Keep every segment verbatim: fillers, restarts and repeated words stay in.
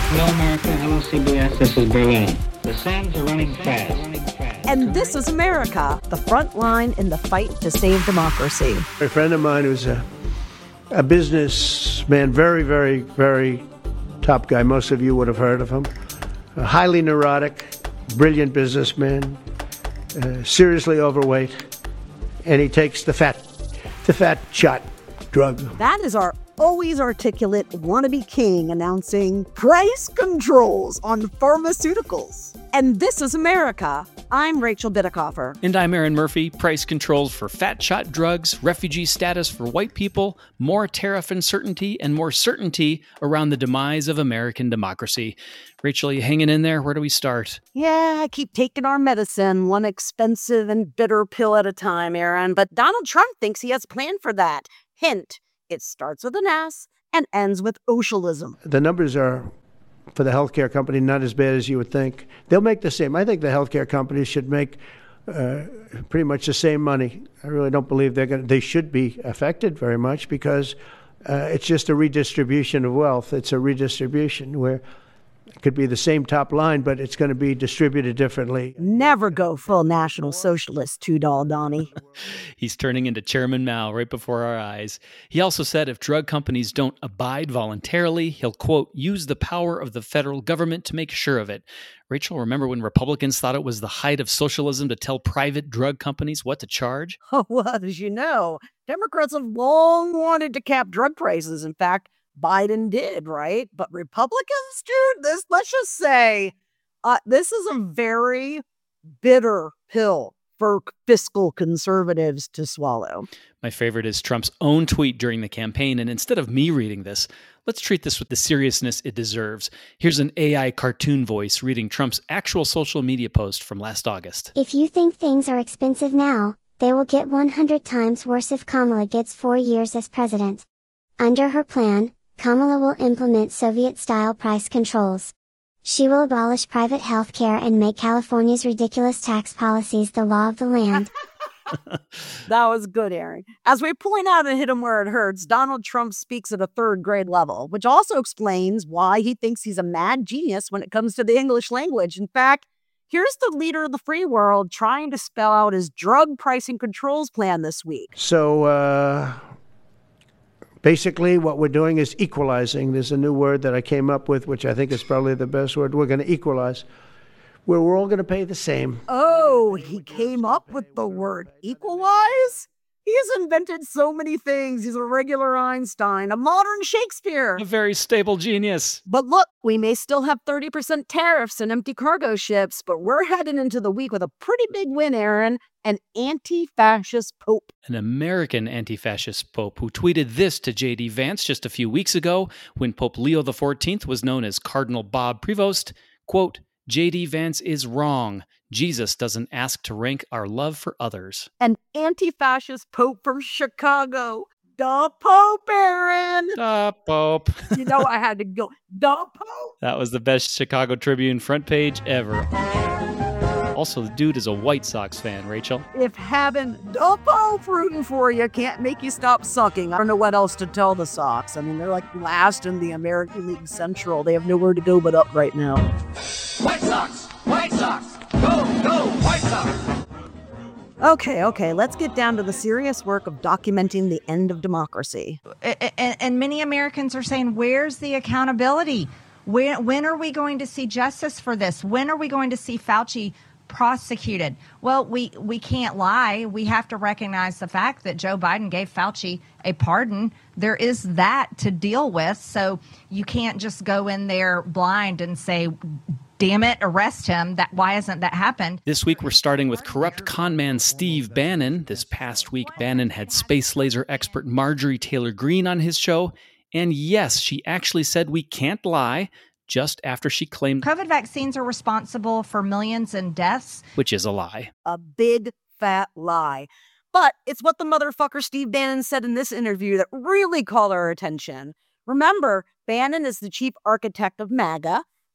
Hello, America. Hello, C B S. This is Berlin. The sands are running fast. And this is America, the front line in the fight to save democracy. A friend of mine who's a, a businessman, very, very, very top guy. Most of you would have heard of him. A highly neurotic, brilliant businessman, uh, seriously overweight, and he takes the fat, the fat shot drug. That is our always articulate wannabe king announcing price controls on pharmaceuticals. And this is America. I'm Rachel Bitecofer. And I'm Aaron Murphy. Price controls for fat shot drugs, refugee status for white people, more tariff uncertainty, and more certainty around the demise of American democracy. Rachel, you hanging in there? Where do we start? Yeah, I keep taking our medicine, one expensive and bitter pill at a time, Aaron. But Donald Trump thinks he has a plan for that. Hint, it starts with an S and ends with socialism. The numbers are, for the healthcare company, not as bad as you would think. They'll make the same. I think the healthcare companies should make uh, pretty much the same money. I really don't believe they're going. They should be affected very much because uh, it's just a redistribution of wealth. It's a redistribution where it could be the same top line, but it's going to be distributed differently. Never go full National Socialist, two-doll Donnie. He's turning into Chairman Mao right before our eyes. He also said if drug companies don't abide voluntarily, he'll, quote, use the power of the federal government to make sure of it. Rachel, remember when Republicans thought it was the height of socialism to tell private drug companies what to charge? Oh, well, as you know, Democrats have long wanted to cap drug prices. In fact, Biden did, right? But Republicans, dude, this, let's just say, uh, this is a very bitter pill for fiscal conservatives to swallow. My favorite is Trump's own tweet during the campaign. And instead of me reading this, let's treat this with the seriousness it deserves. Here's an A I cartoon voice reading Trump's actual social media post from last August. If you think things are expensive now, they will get one hundred times worse if Kamala gets four years as president. Under her plan, Kamala will implement Soviet-style price controls. She will abolish private health care and make California's ridiculous tax policies the law of the land. That was good, Aaron. As we point out and hit him where it hurts, Donald Trump speaks at a third grade level, which also explains why he thinks he's a mad genius when it comes to the English language. In fact, here's the leader of the free world trying to spell out his drug pricing controls plan this week. So, uh... basically, what we're doing is equalizing. There's a new word that I came up with, which I think is probably the best word. We're going to equalize, where we're all going to pay the same. Oh, he came up with the word equalize? He has invented so many things. He's a regular Einstein, a modern Shakespeare. A very stable genius. But look, we may still have thirty percent tariffs and empty cargo ships, but we're heading into the week with a pretty big win, Aaron. An anti-fascist pope. An American anti-fascist pope who tweeted this to J D Vance just a few weeks ago when Pope Leo the fourteenth was known as Cardinal Bob Prevost. Quote, J D Vance is wrong. Jesus doesn't ask to rank our love for others. An anti-fascist pope from Chicago. The Pope, Aaron. The Pope. You know I had to go. The Pope. That was the best Chicago Tribune front page ever. Also, the dude is a White Sox fan, Rachel. If having the Pope rooting for you can't make you stop sucking, I don't know what else to tell the Sox. I mean, they're like last in the American League Central. They have nowhere to go but up right now. White Sox! White Sox! Go, go, White Sox! Okay, okay, let's get down to the serious work of documenting the end of democracy. And, and many Americans are saying, where's the accountability? When, when are we going to see justice for this? When are we going to see Fauci prosecuted? Well, we, we can't lie. We have to recognize the fact that Joe Biden gave Fauci a pardon. There is that to deal with. So you can't just go in there blind and say, damn it, arrest him. That why hasn't that happened? This week we're starting with corrupt conman Steve Bannon. This past week, Bannon had space laser expert Marjorie Taylor Greene on his show. And yes, she actually said we can't lie just after she claimed COVID vaccines are responsible for millions in deaths, which is a lie. A big fat lie. But it's what the motherfucker Steve Bannon said in this interview that really caught our attention. Remember, Bannon is the chief architect of MAGA,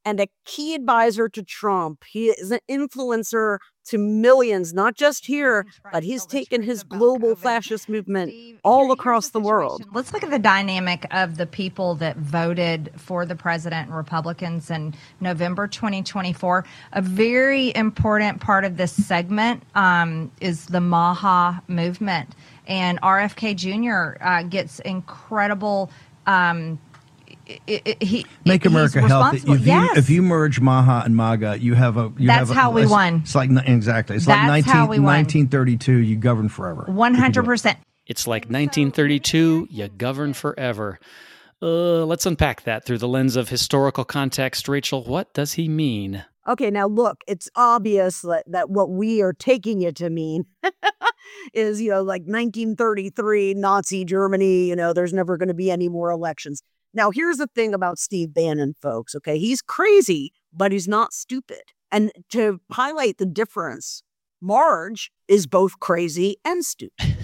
and a key advisor to Trump. He is an influencer to millions, not just here, but he's taken his global fascist movement all across the world. Let's look at the dynamic of the people that voted for the president and Republicans in November twenty twenty-four. A very important part of this segment um, is the MAHA movement. And R F K Junior uh, gets incredible... Um, It, it, he, Make America healthy. If you, yes. if you merge MAHA and MAGA, you have a. You That's have a, how we it's, won. It's like exactly. It's That's like how we won. nineteen thirty-two. You govern forever. One hundred percent. It's like nineteen thirty-two. You govern forever. Uh, let's unpack that through the lens of historical context. Rachel, what does he mean? Okay, now look, it's obvious that, that what we are taking it to mean is, you know, like nineteen thirty-three, Nazi Germany, you know, there's never going to be any more elections. Now, here's the thing about Steve Bannon, folks, okay? He's crazy, but he's not stupid. And to highlight the difference, Marge is both crazy and stupid.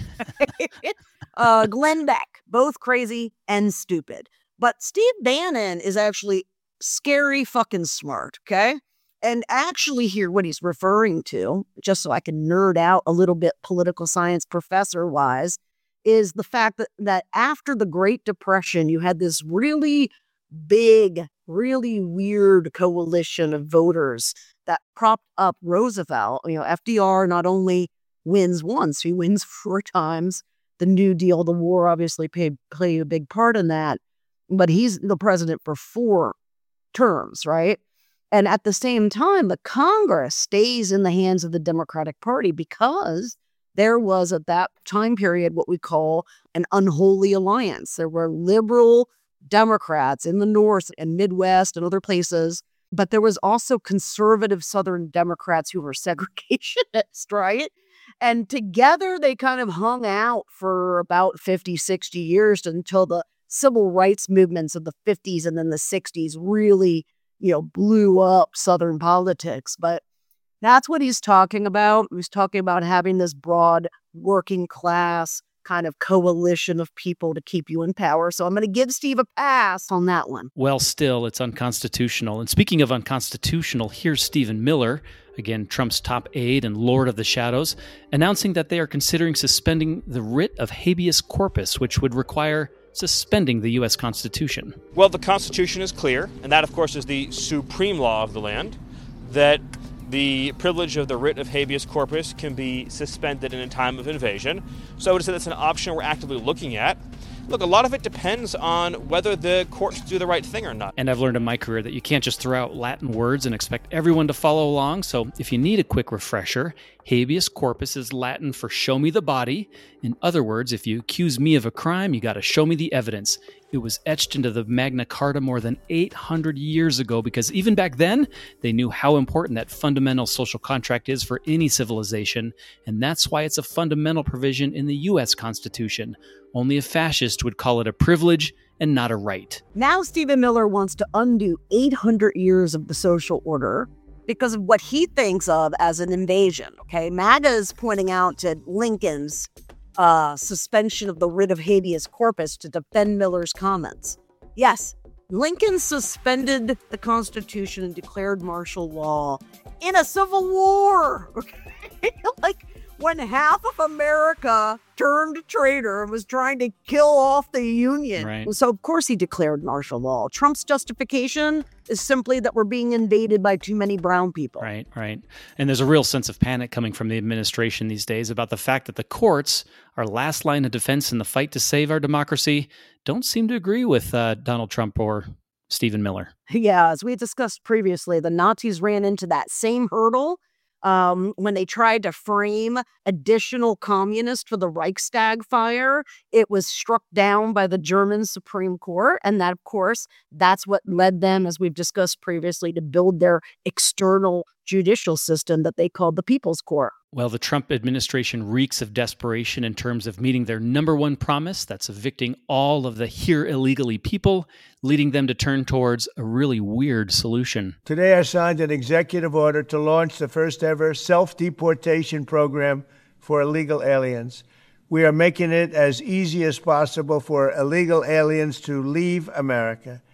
uh, Glenn Beck, both crazy and stupid. But Steve Bannon is actually scary fucking smart, okay? And actually here what he's referring to, just so I can nerd out a little bit political science professor-wise, is the fact that, that after the Great Depression, you had this really big, really weird coalition of voters that propped up Roosevelt. You know, F D R not only wins once, he wins four times. The New Deal, the war obviously played, played a big part in that. But he's the president for four terms, right? And at the same time, the Congress stays in the hands of the Democratic Party because there was at that time period what we call an unholy alliance. There were liberal Democrats in the North and Midwest and other places, but there was also conservative Southern Democrats who were segregationist, right? And together they kind of hung out for about fifty, sixty years until the civil rights movements of the fifties and then the sixties really, you know, blew up Southern politics. But that's what he's talking about. He's talking about having this broad working class kind of coalition of people to keep you in power. So I'm going to give Steve a pass on that one. Well, still, it's unconstitutional. And speaking of unconstitutional, here's Stephen Miller, again, Trump's top aide and Lord of the Shadows, announcing that they are considering suspending the writ of habeas corpus, which would require suspending the U S Constitution. Well, the Constitution is clear, and that, of course, is the supreme law of the land, that the privilege of the writ of habeas corpus can be suspended in a time of invasion. So I would say that's an option we're actively looking at. Look, a lot of it depends on whether the courts do the right thing or not. And I've learned in my career that you can't just throw out Latin words and expect everyone to follow along. So if you need a quick refresher, habeas corpus is Latin for show me the body. In other words, if you accuse me of a crime, you got to show me the evidence. It was etched into the Magna Carta more than eight hundred years ago because even back then, they knew how important that fundamental social contract is for any civilization. And that's why it's a fundamental provision in the U S Constitution. Only a fascist would call it a privilege and not a right. Now Stephen Miller wants to undo eight hundred years of the social order because of what he thinks of as an invasion. Okay, MAGA is pointing out to Lincoln's uh, suspension of the writ of habeas corpus to defend Miller's comments. Yes, Lincoln suspended the Constitution and declared martial law in a civil war. Okay, like when half of America turned traitor and was trying to kill off the Union. Right. So, of course, he declared martial law. Trump's justification is simply that we're being invaded by too many brown people. Right, right. And there's a real sense of panic coming from the administration these days about the fact that the courts, our last line of defense in the fight to save our democracy, don't seem to agree with uh, Donald Trump or Stephen Miller. Yeah, as we discussed previously, the Nazis ran into that same hurdle Um, when they tried to frame additional communists for the Reichstag fire. It was struck down by the German Supreme Court. And that, of course, that's what led them, as we've discussed previously, to build their external judicial system that they called the People's Court. Well, the Trump administration reeks of desperation in terms of meeting their number one promise, that's evicting all of the here illegally people, leading them to turn towards a really weird solution. Today I signed an executive order to launch the first ever self-deportation program for illegal aliens. We are making it as easy as possible for illegal aliens to leave America.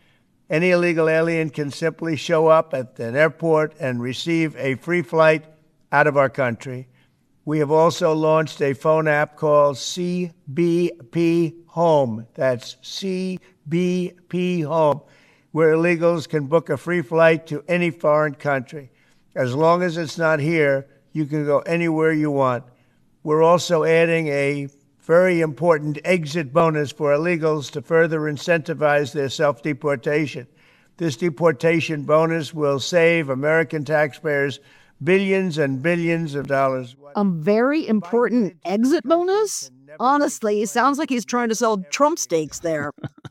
Any illegal alien can simply show up at an airport and receive a free flight out of our country. We have also launched a phone app called C B P Home. That's C B P Home, where illegals can book a free flight to any foreign country. As long as it's not here, you can go anywhere you want. We're also adding a very important exit bonus for illegals to further incentivize their self-deportation. This deportation bonus will save American taxpayers billions and billions of dollars. A very important exit bonus? Honestly, it sounds like he's trying to sell Trump steaks there.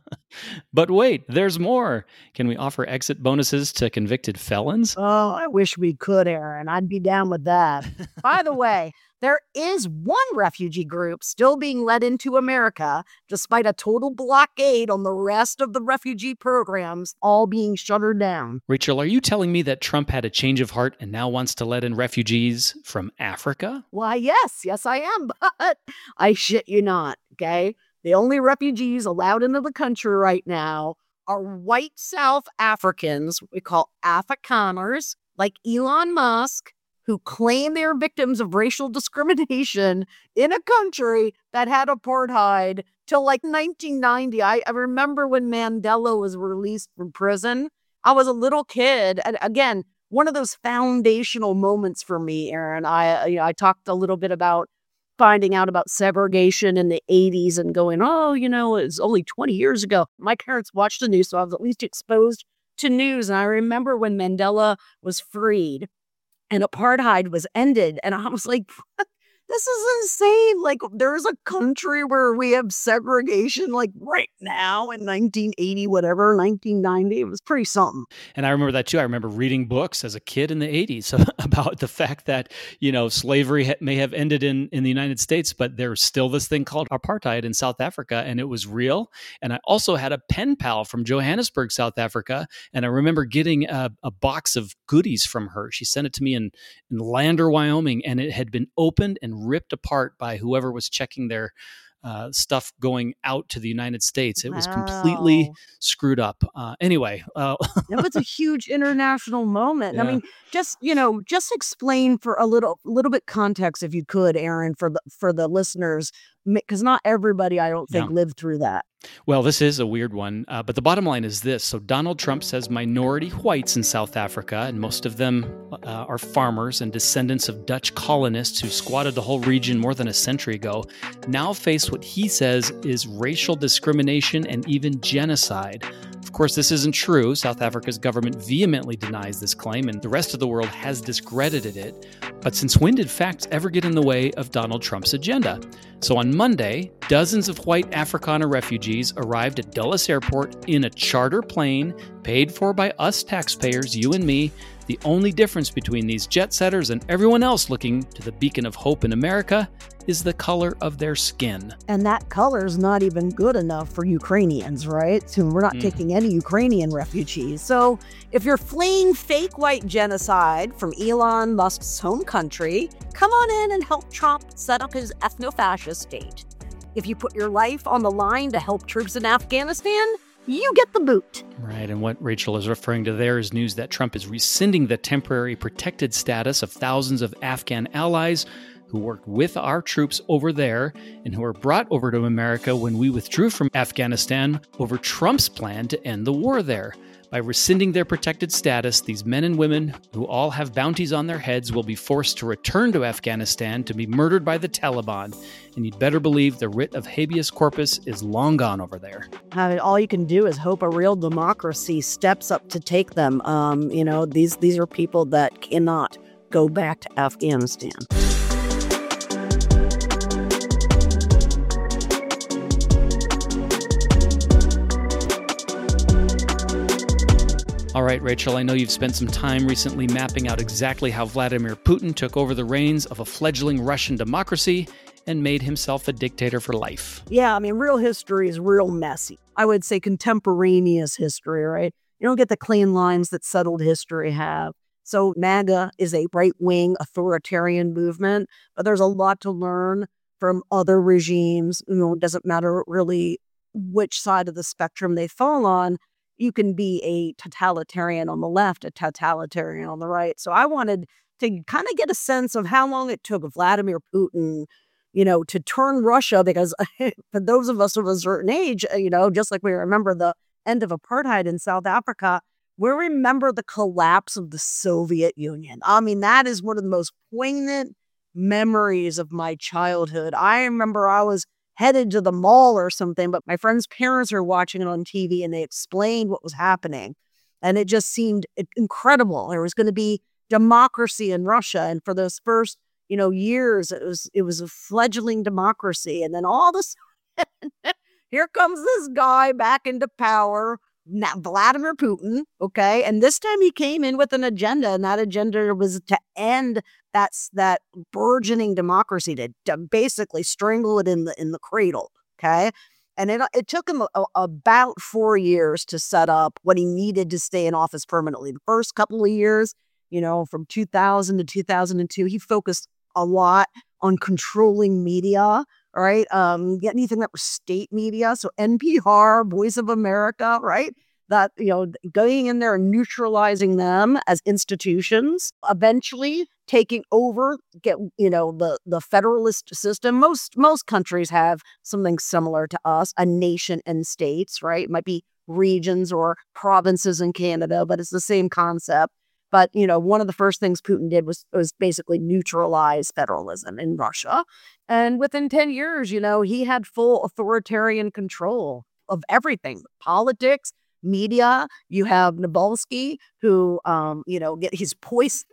But wait, there's more. Can we offer exit bonuses to convicted felons? Oh, I wish we could, Aaron. I'd be down with that. By the way, there is one refugee group still being let into America, despite a total blockade on the rest of the refugee programs all being shuttered down. Rachel, are you telling me that Trump had a change of heart and now wants to let in refugees from Africa? Why, yes, yes, I am, but I shit you not, okay? The only refugees allowed into the country right now are white South Africans, we call Afrikaners, like Elon Musk, who claim they are victims of racial discrimination in a country that had apartheid till like nineteen ninety. I, I remember when Mandela was released from prison. I was a little kid. And again, one of those foundational moments for me, Aaron. I, you know, I talked a little bit about finding out about segregation in the eighties and going, oh, you know, it's only twenty years ago. My parents watched the news, so I was at least exposed to news. And I remember when Mandela was freed and apartheid was ended. And I was like, this is insane. Like, there's a country where we have segregation, like right now in nineteen eighty, whatever, nineteen ninety. It was pretty something. And I remember that too. I remember reading books as a kid in the eighties about the fact that, you know, slavery ha- may have ended in, in the United States, but there's still this thing called apartheid in South Africa, and it was real. And I also had a pen pal from Johannesburg, South Africa, and I remember getting a, a box of goodies from her. She sent it to me in, in Lander, Wyoming, and it had been opened and ripped apart by whoever was checking their uh, stuff going out to the United States. It was Wow. completely screwed up. Uh, anyway. Uh, It was a huge international moment. I Yeah. mean, just, you know, just explain for a little little bit context, if you could, Aaron, for the for the listeners, because not everybody, I don't think, Yeah. lived through that. Well, this is a weird one, uh, but the bottom line is this. So Donald Trump says minority whites in South Africa, and most of them uh, are farmers and descendants of Dutch colonists who squatted the whole region more than a century ago, now face what he says is racial discrimination and even genocide. Of course, this isn't true. South Africa's government vehemently denies this claim, and the rest of the world has discredited it. But since when did facts ever get in the way of Donald Trump's agenda? So on Monday, dozens of white Afrikaner refugees arrived at Dulles Airport in a charter plane paid for by us taxpayers, you and me. The only difference between these jet setters and everyone else looking to the beacon of hope in America is the color of their skin. And that color's not even good enough for Ukrainians, right? So we're not Mm. taking any Ukrainian refugees. So if you're fleeing fake white genocide from Elon Musk's home country, come on in and help Trump set up his ethno-fascist state. If you put your life on the line to help troops in Afghanistan, you get the boot. Right, and what Rachel is referring to there is news that Trump is rescinding the temporary protected status of thousands of Afghan allies who worked with our troops over there and who were brought over to America when we withdrew from Afghanistan over Trump's plan to end the war there. By rescinding their protected status, these men and women who all have bounties on their heads will be forced to return to Afghanistan to be murdered by the Taliban. And you'd better believe the writ of habeas corpus is long gone over there. I mean, all you can do is hope a real democracy steps up to take them. Um, you know, these these are people that cannot go back to Afghanistan. All right, Rachel, I know you've spent some time recently mapping out exactly how Vladimir Putin took over the reins of a fledgling Russian democracy and made himself a dictator for life. Yeah, I mean, real history is real messy. I would say contemporaneous history, right? You don't get the clean lines that settled history have. So MAGA is a right-wing authoritarian movement, but there's a lot to learn from other regimes. You know, it doesn't matter really which side of the spectrum they fall on. you can be a totalitarian on the left, a totalitarian on the right. So I wanted to kind of get a sense of how long it took Vladimir Putin, you know, to turn Russia, because for those of us of a certain age, you know, just like we remember the end of apartheid in South Africa, we remember the collapse of the Soviet Union. I mean, that is one of the most poignant memories of my childhood. I remember I was headed to the mall or something, but my friend's parents were watching it on T V and they explained what was happening. And it just seemed incredible. There was going to be democracy in Russia. And for those first, you know, years, it was it was a fledgling democracy. And then all of a sudden, here comes this guy back into power, now Vladimir Putin, okay? And this time he came in with an agenda, and that agenda was to end that's that burgeoning democracy, to, to basically strangle it in the in the cradle, okay? And it it took him a, a, about four years to set up what he needed to stay in office permanently. The first couple of years, you know, from two thousand to two thousand two, he focused a lot on controlling media, right? Um, anything that was state media. So N P R, Voice of America, right? That, you know, going in there and neutralizing them as institutions, eventually taking over, get, you know, the, the federalist system. Most, most countries have something similar to us, a nation and states, right? It might be regions or provinces in Canada, but it's the same concept. But, you know, one of the first things Putin did was, was basically neutralize federalism in Russia. And within ten years, you know, he had full authoritarian control of everything, politics, media. You have Navalny, who, um, you know, get his poison,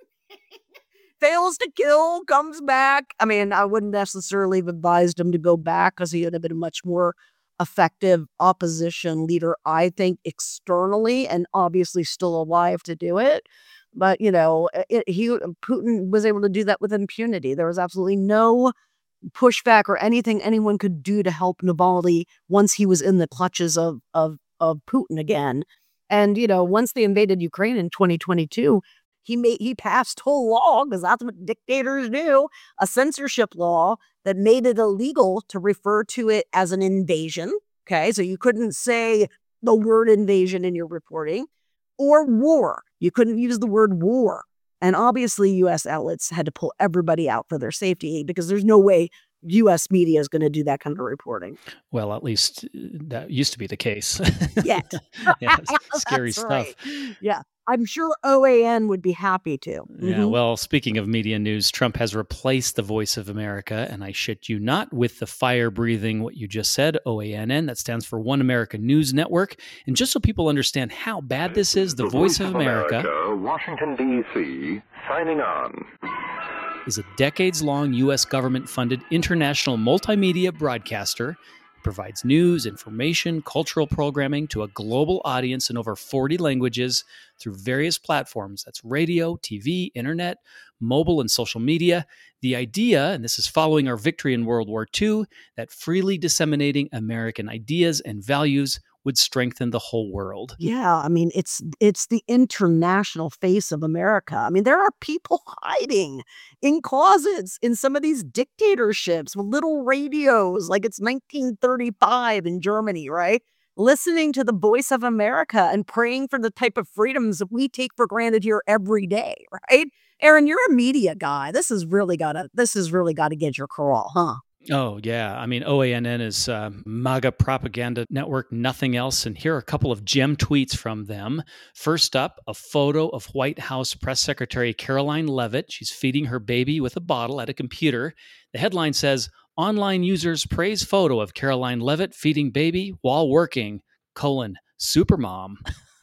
fails to kill, comes back. I mean, I wouldn't necessarily have advised him to go back because he would have been a much more effective opposition leader, I think, externally, and obviously still alive to do it. But, you know, it, he Putin was able to do that with impunity. There was absolutely no pushback or anything anyone could do to help Navalny once he was in the clutches of of of Putin again. And, you know, once they invaded Ukraine in twenty twenty-two, he made he passed a law, because that's what dictators do, a censorship law that made it illegal to refer to it as an invasion. Okay, so you couldn't say the word invasion in your reporting, or war. You couldn't use the word war. And obviously, U S outlets had to pull everybody out for their safety, because there's no way U S media is going to do that kind of reporting. Well, at least that used to be the case. Yet. Yeah, scary That's stuff. right. Yeah. I'm sure O A N would be happy to. Yeah, Mhm. well, speaking of media news, Trump has replaced the Voice of America, and I shit you not, with the fire-breathing, what you just said, O A N N. That stands for One America News Network. And just so people understand how bad this is, the, Voice, of America, Washington, D C, signing on. is a decades-long U S government-funded international multimedia broadcaster. It provides news, information, cultural programming to a global audience in over forty languages through various platforms. That's radio, T V, internet, mobile, and social media. The idea, and this is following our victory in World War Two, that freely disseminating American ideas and values would strengthen the whole world. Yeah, I mean, it's it's the international face of America. I mean, there are people hiding in closets in some of these dictatorships with little radios, like it's nineteen thirty-five in Germany, right? Listening to the Voice of America and praying for the type of freedoms that we take for granted here every day, right? Aaron, you're a media guy. This has really got to this has really got to get your crawl, huh? Oh, yeah. I mean, O A N N is uh, MAGA propaganda network, nothing else. And here are a couple of gem tweets from them. First up, a photo of White House Press Secretary Caroline Leavitt. She's feeding her baby with a bottle at a computer. The headline says, online users praise photo of Caroline Leavitt feeding baby while working, colon, supermom.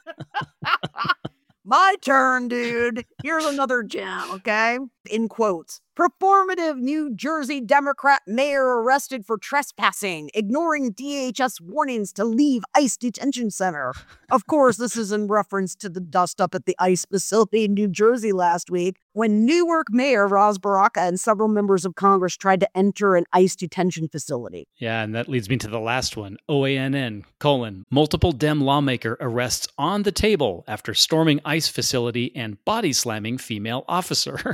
My turn, dude. Here's another gem, okay? In quotes. Performative New Jersey Democrat mayor arrested for trespassing, ignoring D H S warnings to leave ICE detention center. Of course, this is in reference to the dust up at the ICE facility in New Jersey last week, when Newark Mayor Ras Baraka and several members of Congress tried to enter an ICE detention facility. Yeah, and that leads me to the last one. O A N N, colon, multiple Dem lawmaker arrests on the table after storming ICE facility and body slamming female officer.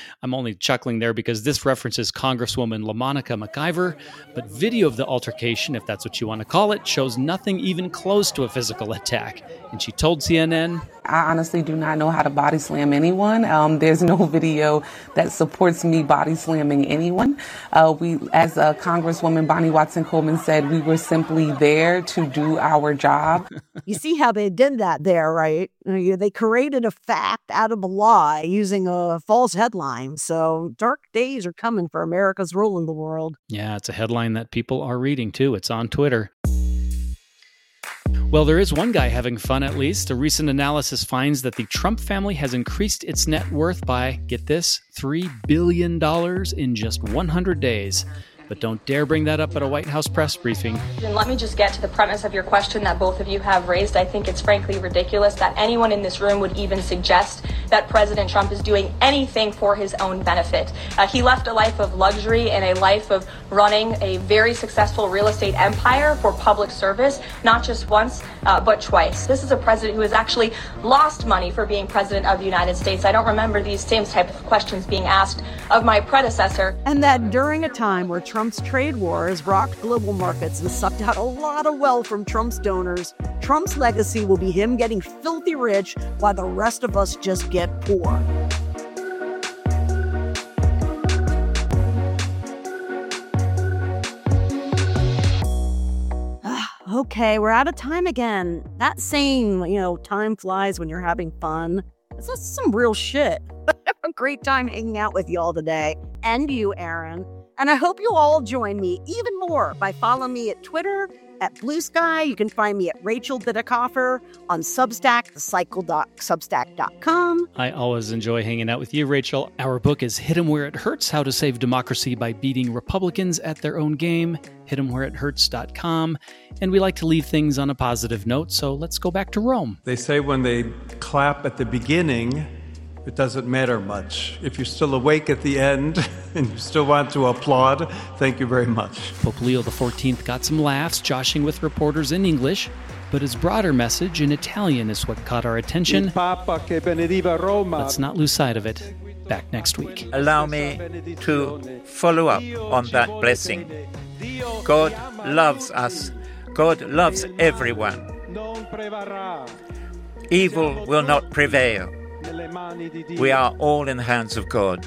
I'm only chuckling there because this references Congresswoman LaMonica McIver, but video of the altercation, if that's what you want to call it, shows nothing even close to a physical attack. And she told C N N, I honestly do not know how to body slam anyone. Um, there's no video that supports me body slamming anyone. Uh, we, as uh, Congresswoman Bonnie Watson Coleman said, we were simply there to do our job. You see how they did that there, right? They created a fact out of a lie using a false headline. So dark days are coming for America's rule in the world. Yeah, it's a headline that people are reading too. It's on Twitter. Well, there is one guy having fun, at least. A recent analysis finds that the Trump family has increased its net worth by, get this, three billion dollars in just one hundred days. But don't dare bring that up at a White House press briefing. And let me just get to the premise of your question that both of you have raised. I think it's frankly ridiculous that anyone in this room would even suggest that President Trump is doing anything for his own benefit. Uh, he left a life of luxury and a life of running a very successful real estate empire for public service, not just once, uh, but twice. This is a president who has actually lost money for being president of the United States. I don't remember these same type of questions being asked of my predecessor. And that during a time where Trump's trade war has rocked global markets and sucked out a lot of wealth from Trump's donors, Trump's legacy will be him getting filthy rich while the rest of us just get poor. Okay, we're out of time again. That saying, you know, time flies when you're having fun. This is some real shit. Have a great time hanging out with y'all today. And you, Aaron. And I hope you all join me even more by following me at Twitter, at Blue Sky. You can find me at Rachel Bidikofer on Substack, the cycle dot substack dot com. I always enjoy hanging out with you, Rachel. Our book is Hit 'em Where It Hurts, How to Save Democracy by Beating Republicans at Their Own Game, hit em where it hurts dot com. And we like to leave things on a positive note, so let's go back to Rome. They say when they clap at the beginning, it doesn't matter much. If you're still awake at the end and you still want to applaud, thank you very much. Pope Leo the fourteenth got some laughs, joshing with reporters in English, but his broader message in Italian is what caught our attention. Let's not lose sight of it. Back next week. Allow me to follow up on that blessing. God loves us. God loves everyone. Evil will not prevail. We are all in the hands of God.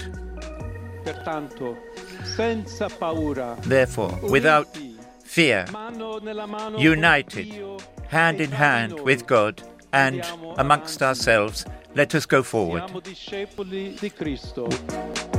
Therefore, without fear, united, hand in hand with God and amongst ourselves, let us go forward.